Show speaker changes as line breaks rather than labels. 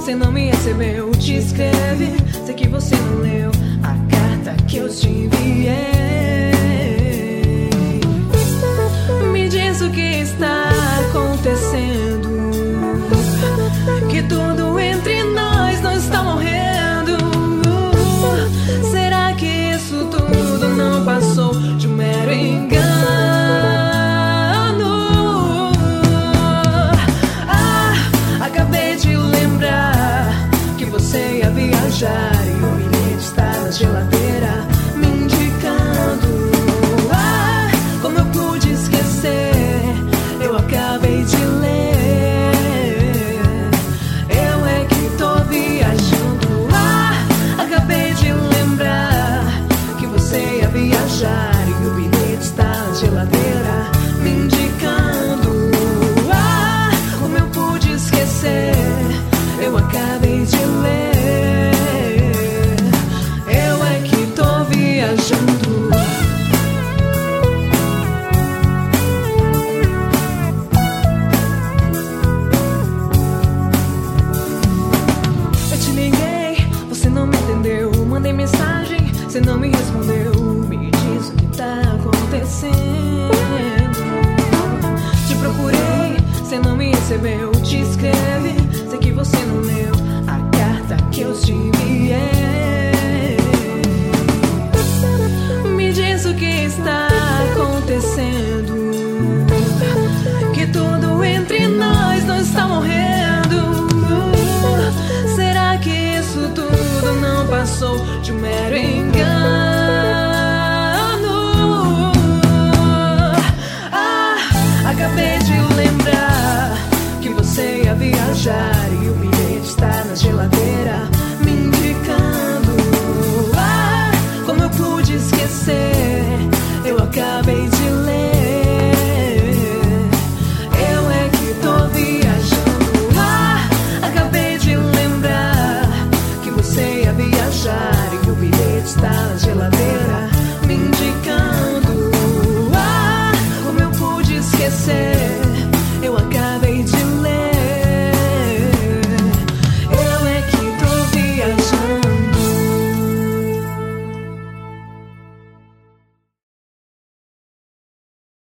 você não me recebeu. Te escrevi, sei que você não leu a carta que eu te enviei. Me diz o que está acontecendo, que tudo entre nós não está morrendo. Será que isso tudo não passou de um mero engano? Acabei de lembrar que você ia viajar e o bilhete está na geladeira me indicando. Como eu pude esquecer? Eu acabei de ler. Eu é que tô viajando. Acabei de lembrar que você ia viajar e o bilhete está na geladeira me indicando. Como eu pude esquecer? Eu acabei de ler. Eu é que tô viajando. Eu te liguei, você não me entendeu. Mandei mensagem, você não me respondeu. Me diz o que tá acontecendo. Te procurei, você não me recebeu. Te escrevi, sei que você não leu a carta que eu te enviei. Me diz o que está acontecendo, que tudo entre nós não está morrendo. Será que isso tudo não passou de um mero engano? Acabei de lembrar que você ia viajar e o bilhete está na geladeira